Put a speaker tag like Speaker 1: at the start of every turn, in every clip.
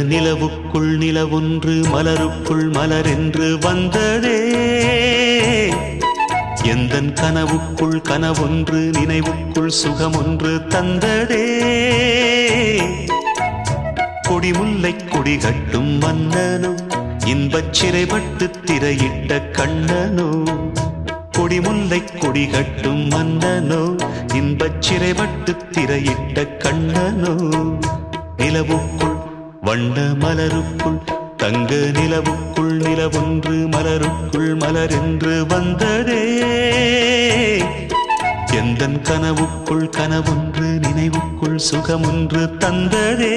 Speaker 1: நிலவுக்குள் நிலவொன்று மலருக்குள் மலரென்று வந்ததே. எந்தன் கனவுக்குள் கனவொன்று நினைவுக்குள் சுகமொன்று தந்ததே. கொடிமுல்லை கொடி கட்டும் மன்னனோ இன்பச் சிறைப்பட்டு திரையிட்ட கண்ணனோ. கொடிமுல்லை கொடி கட்டும் மன்னனோ இன்பச் சிறைப்பட்டு திரையிட்ட கண்ணனோ. நிலவுக்குள் வண்ண மலருக்குள் தங்க நிலவுக்குள் நிலவொன்று மலருக்குள் மலரென்று வந்ததே. எந்தன் கனவுக்குள் கனவொன்று நினைவுக்குள் சுகமொன்று தந்ததே.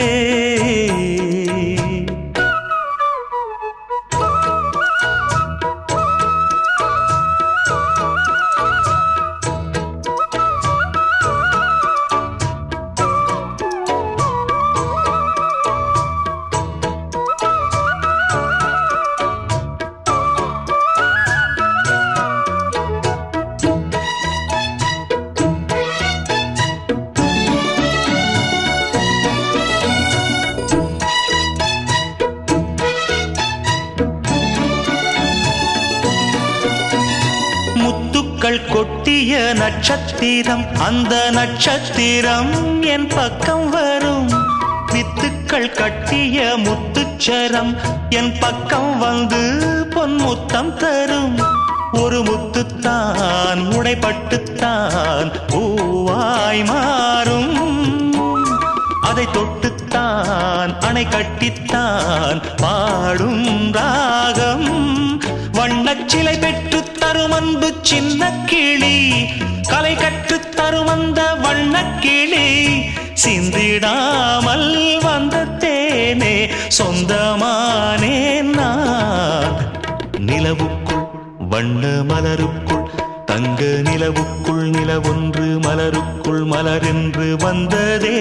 Speaker 1: கொட்டிய நட்சத்திரம் அந்த நட்சத்திரம் என் பக்கம் வரும். வித்துக்கள் கட்டிய முத்துச்சரம் என் பக்கம் வந்து பொன்முத்தம் தரும். ஒரு முத்துத்தான் உடைப்பட்டுத்தான் பூவாய் மாறும். அதை தொட்டுத்தான் அணை கட்டித்தான் பாடும் ராகம். வண்ணச்சிலை பெற்று தரும் அன்பு சின்ன கிளி கலை கற்று தரும் அந்த வண்ணக்கிளி. சிந்திடாமல் வந்த தேனே சொந்தமானே நான். நிலவுக்குள் வண்ண மலருக்குள் தங்க நிலவுக்குள் நிலவொன்று மலருக்குள் மலரென்று வந்ததே.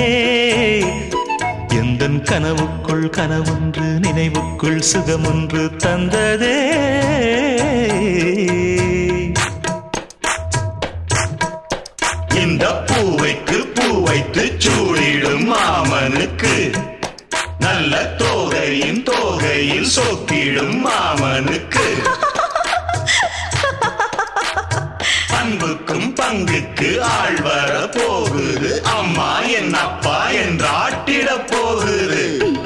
Speaker 1: எந்தன் கனவுக்குள் கனவொன்று நினைவுக்குள் சுகமொன்று தந்ததே.
Speaker 2: இந்த பூவைக்கு பூ வைத்து சூடிடும் மாமனுக்கு நல்ல தோகையின் தோகையில் சொக்கிடும் மாமனுக்கு. அன்புக்கும் பங்குக்கு ஆள் வர போகுது. அம்மா என் அப்பா என்றாட்டிட போகுது.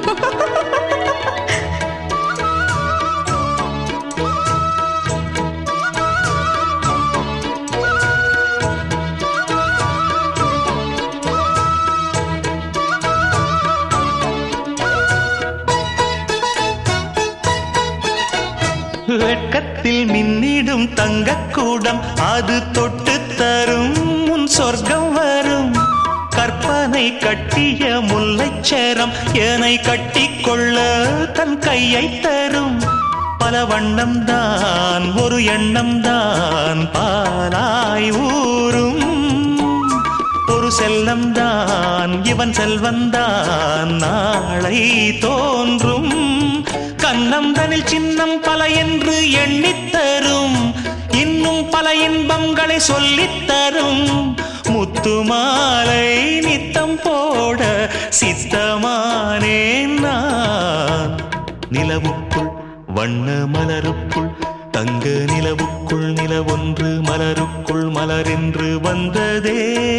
Speaker 1: வெட்கத்தில் மின்னிடும் தங்கக்கூடம் அது தொட்டு தரும் உன் சொர்க்கம் வரும். கற்பனை கட்டிய முல்லைச்சரம் என்னை கட்டிக்கொள்ள தன் கையை தரும். பல வண்ணம் தான் ஒரு எண்ணம் தான் பாலாய் ஊரும். ஒரு செல்லம் தான் இவன் செல்வந்தான் நாளை தோன்றும். கண்ணம் தனில் சின்னம் பல என்று எண்ணித்தரும். இன்னும் பல இன்பங்களை சொல்லித்தரும். முத்துமாலை நித்தம் போட சித்தமானேன் நான். நிலவுக்குள் வண்ண மலருக்குள் தங்க நிலவுக்குள் நிலவொன்று மலருக்குள் மலரென்று வந்ததே.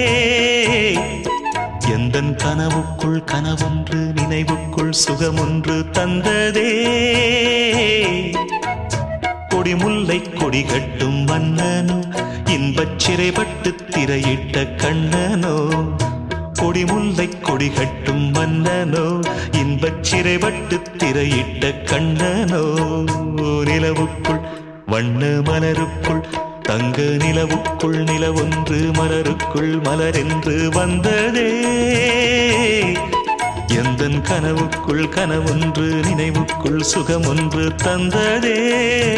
Speaker 1: எந்தன் கனவுக்குள் கனவொன்று நினைவுக்குள் சுகமொன்று தந்ததே. கொடிமுல்லை கொடி கட்டும் மன்னனோ இன்பச் சிறைப்பட்டு திரையிட்ட கண்ணனோ. கொடிமுல்லை கொடி கட்டும் மன்னனோ இன்பச் சிறைப்பட்டு திரையிட்ட கண்ணனோ. நிலவுக்குள் வண்ண மலருக்குள் தங்க நிலவுக்குள் நிலவொன்று மலருக்குள் மலரென்று வந்ததே. எந்தன் கனவுக்குள் கனவொன்று நினைவுக்குள் சுகமொன்று தந்ததே.